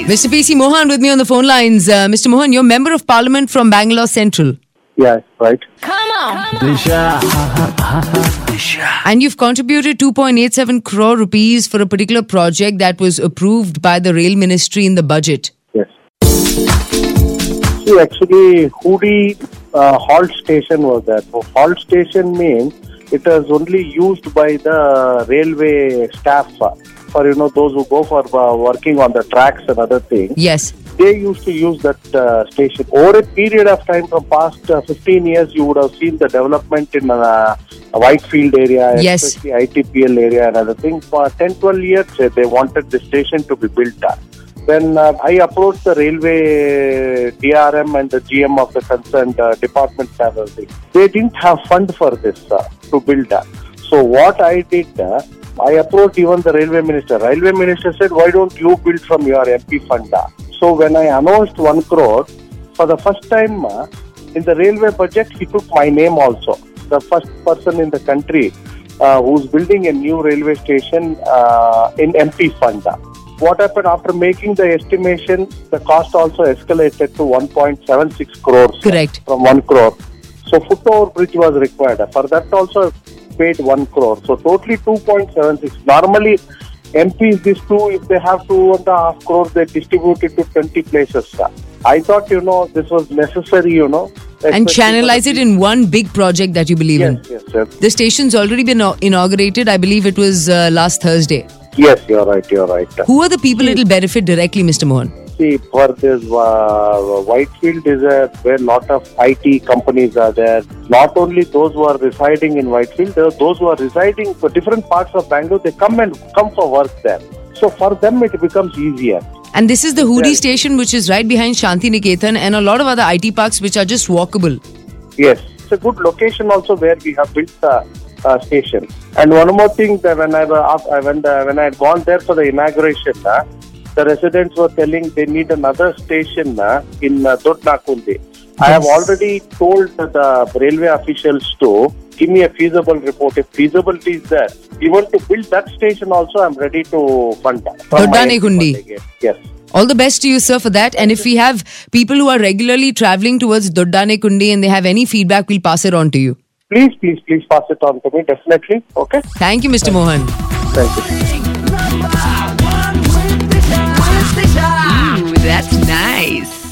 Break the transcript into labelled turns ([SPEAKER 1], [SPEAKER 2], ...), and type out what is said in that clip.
[SPEAKER 1] Mr. PC Mohan with me on the phone lines. Mr. Mohan, you're Member of Parliament from Bangalore Central.
[SPEAKER 2] Yeah, right.
[SPEAKER 1] Come on. Disha. And you've contributed 2.87 crore rupees for a particular project that was approved by the Rail Ministry in the budget.
[SPEAKER 2] Yes. See, actually, Hudi halt station was there. So, halt station means it was only used by the railway staff for, those who go for working on the tracks and other things.
[SPEAKER 1] Yes.
[SPEAKER 2] They used to use that station. Over a period of time, from past 15 years, you would have seen the development in Whitefield area,
[SPEAKER 1] yes,
[SPEAKER 2] especially ITPL area and other things. For 10-12 years, they wanted the station to be built up. When I approached the railway DRM and the GM of the concerned department, they didn't have fund for this to build that. So what I did, I approached even the railway minister. Railway minister said, why don't you build from your MP fund? So when I announced 1 crore, for the first time in the railway budget, he took my name also. The first person in the country who's building a new railway station in MP fund. What happened after making the estimation, the cost also escalated to 1.76 crores.
[SPEAKER 1] Correct.
[SPEAKER 2] From 1 crore. So foot-over bridge was required. For that also paid 1 crore. So totally 2.76. Normally, MPs, these two, if they have 2.5 crores, they distribute it to 20 places. I thought, this was necessary,
[SPEAKER 1] and channelize it in one big project that you believe in.
[SPEAKER 2] Yes, yes.
[SPEAKER 1] The station's already been inaugurated. I believe it was last Thursday.
[SPEAKER 2] Yes, you're right.
[SPEAKER 1] Who are the people it will benefit directly, Mr. Mohan?
[SPEAKER 2] See, for this Whitefield is where a lot of IT companies are there. Not only those who are residing in Whitefield, there are those who are residing for different parts of Bangalore. They come for work there. So for them, it becomes easier.
[SPEAKER 1] And this is the Hudi station, which is right behind Shanti Niketan and a lot of other IT parks which are just walkable.
[SPEAKER 2] Yes, it's a good location also where we have built the station. And one more thing, that when I had gone there for the inauguration, the residents were telling they need another station in Dodnakundi. Yes. I have already told the railway officials to give me a feasible report. If feasibility is there, even to build that station also, I'm ready to fund that.
[SPEAKER 1] Dodnakundi.
[SPEAKER 2] Yes.
[SPEAKER 1] All the best to you, sir, for that. And if we have people who are regularly travelling towards Doddanekundi and they have any feedback, we'll pass it on to you.
[SPEAKER 2] Please pass it on to me, definitely. Okay?
[SPEAKER 1] Thank you, Mr. Mohan.
[SPEAKER 2] Thank you.
[SPEAKER 1] Ooh, that's nice.